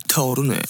불타오르네.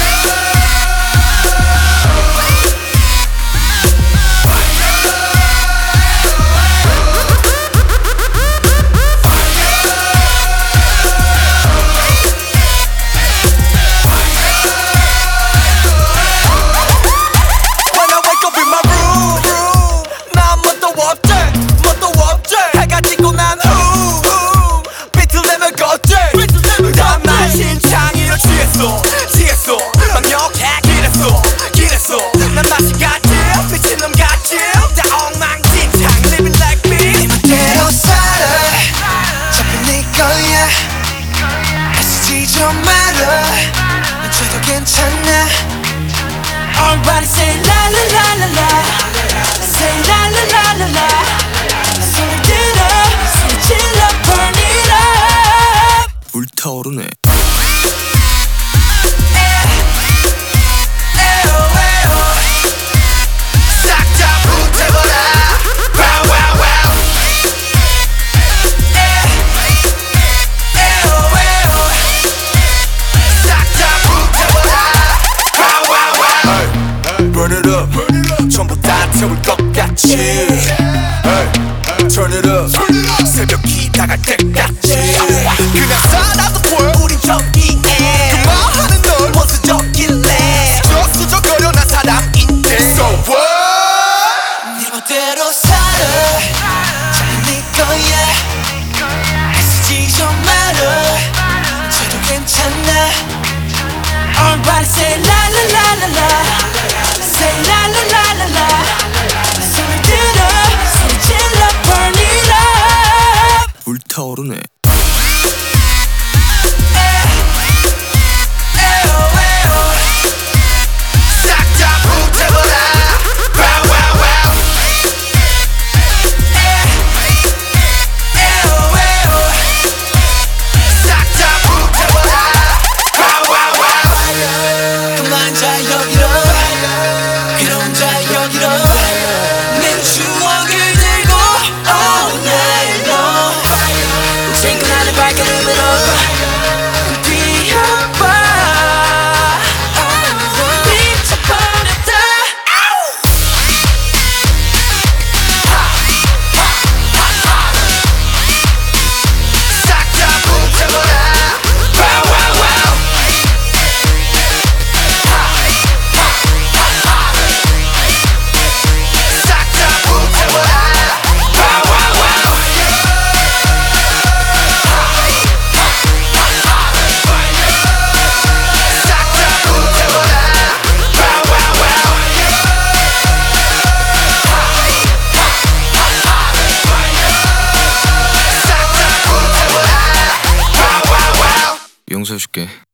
취했어 막역해 길했어 난 맛이 같지 미친 놈 같지 다 엉망진창 living like me 네 멋대로 살아 자꾸 네 거야 애쓰지 좀 말아 눈쳐도 괜찮아 Everybody say la la la la la say la la la la la 소리 들어 소리 질러 burn it up 불타오르네. Burn it up 전부 다 태울 것 같이 Turn it up 새벽이 다갈 때까지 그냥 살아도 보여 우린 저기에 그만하는 널 원수적일래 수적거려 난 사람인데 So what 네 멋대로 살아 자꾸 네 거야 애쓰지 좀 말아 저도 괜찮아 Everybody say la la la la la Say la la la la la 소리 들어 소리 질러 burn it up 불타오르네. 싹 다 불태워라 Wow wow wow 싹 다 불태워라 Wow wow wow 그만 자 여기로 그런 자 여기로 내 추억을 들고 all night long 친구나는 발걸음으로 뛰어봐 미쳐버렸다 싹 다 불태워라 Wow wow wow 싹 다 불태워라 Wow wow wow 싹 다 불태워라 Wow wow wow 싹 다 불태워라 Wow wow wow 용서해줄게.